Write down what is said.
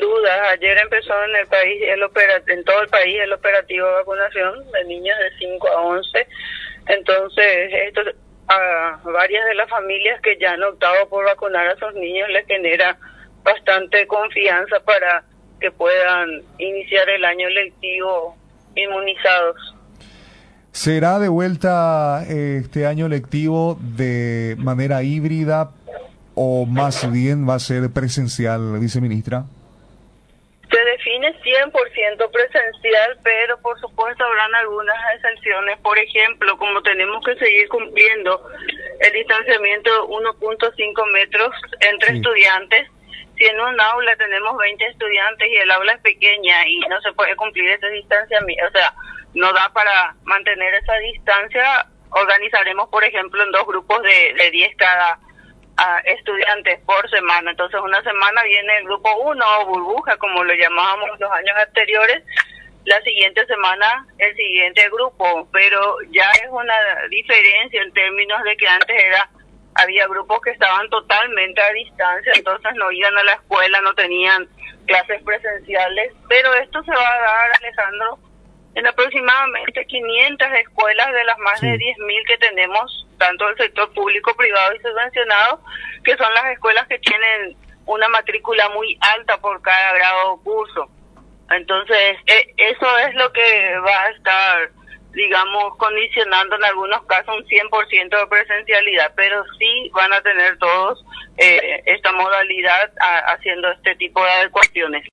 dudas. Ayer empezó en el país en todo el país el operativo de vacunación de niños de 5 a 11. Entonces, esto a varias de las familias que ya han optado por vacunar a sus niños les genera bastante confianza para que puedan iniciar el año lectivo inmunizados. ¿Será de vuelta este año lectivo de manera híbrida o más bien va a ser presencial, viceministra? Se define 100% presencial, pero por supuesto habrán algunas excepciones. Por ejemplo, como tenemos que seguir cumpliendo el distanciamiento de 1.5 metros entre estudiantes, si en un aula tenemos 20 estudiantes y el aula es pequeña y no se puede cumplir ese distanciamiento, o sea, no da para mantener esa distancia, organizaremos, por ejemplo, en 2 grupos de 10 cada estudiantes por semana. Entonces, una semana viene el grupo 1 o burbuja, como lo llamábamos los años anteriores, la siguiente semana el siguiente grupo, pero ya es una diferencia en términos de que antes había grupos que estaban totalmente a distancia, entonces no iban a la escuela, no tenían clases presenciales, pero esto se va a dar, Alejandro, en aproximadamente 500 escuelas de las más de 10.000 que tenemos, tanto del sector público, privado y subvencionado, que son las escuelas que tienen una matrícula muy alta por cada grado o curso. Entonces, eso es lo que va a estar, digamos, condicionando en algunos casos un 100% de presencialidad, pero sí van a tener todos esta modalidad haciendo este tipo de adecuaciones.